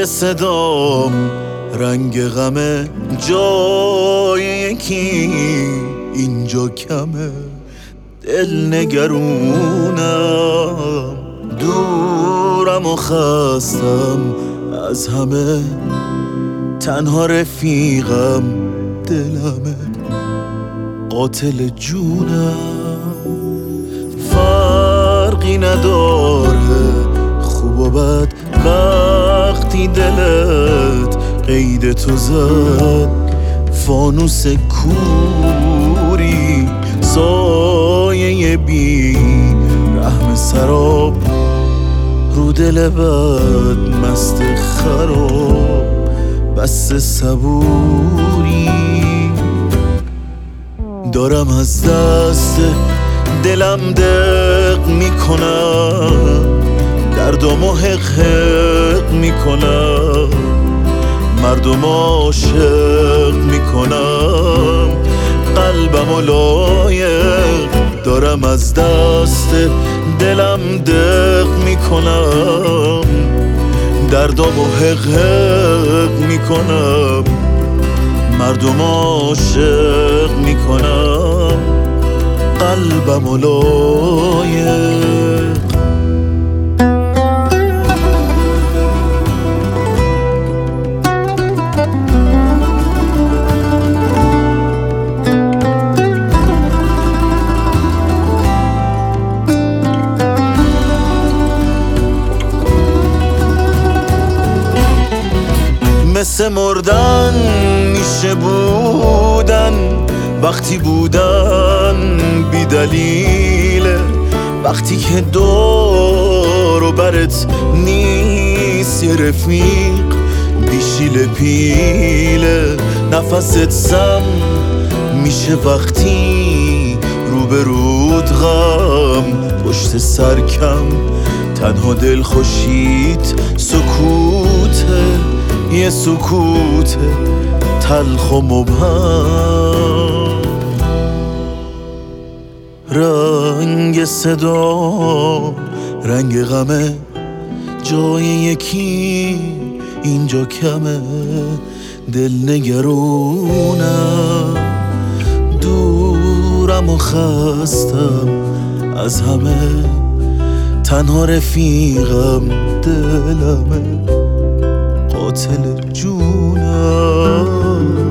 صدام رنگ غمه جای یکی اینجا کمه. دل نگرونم دورم و خستم از همه، تنها رفیقم دلمه قاتل جونم. فرقی نداره خوب و بد وقتی دلت قید تو زد. فانوس کوری سایه بی رحم سراب، رو دل بد مست خراب بس صبوری. دارم از دست دلم دق میکنم، دردمو حق میکنم، مردم عاشق میکنم، قلبمو لایق. دارم از دست دلم دق میکنم، دردمو حق میکنم، مردم عاشق میکنم، قلبمو لایق. مثل مردن میشه بودن وقتی بودن بی دلیله، وقتی که دور و برت نیست یه رفیق بیشیل پیله. نفست سم میشه وقتی روبرود غم پشت سرکم، تنها دل خوشیت سکوته، یه سکوت تلخ و مبهم. رنگ صدا رنگ غمه جای یکی اینجا کمه. دل نگرونم دورم و خستم از همه، تنها رفیقم دلمه قاتل جونم.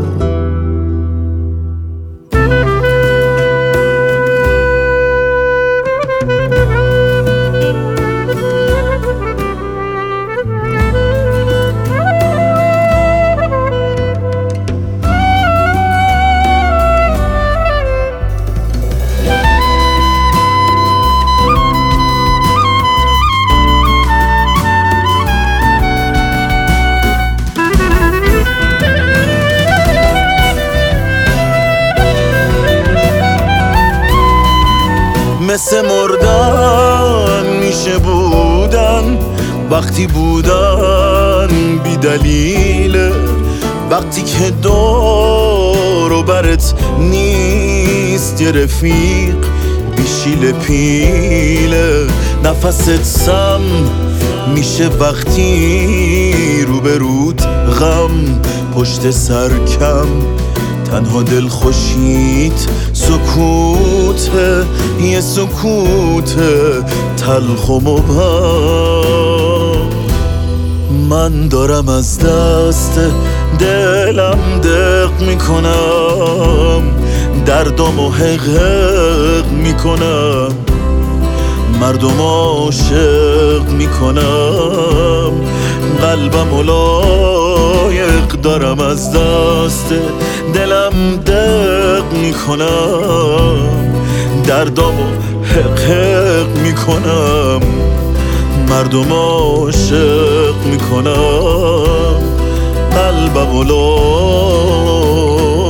مثل مردن میشه بودن وقتی بودن بی دلیله، وقتی که دور و برت نیست یه رفیق بیشیل پیله. نفست سم میشه وقتی روبروت غم پشت سرکم، تنها دل خوشیت سکوته، یه سکوت تلخ و مبهم. من دارم از دست دلم دق میکنم، دردمو حق میکنم، مردم عاشق میکنم، قلبمو لایق. دارم از دست دلم دق میکنم، دردمو حق میکنم، مردم عاشق میکنم، قلبمو لایق.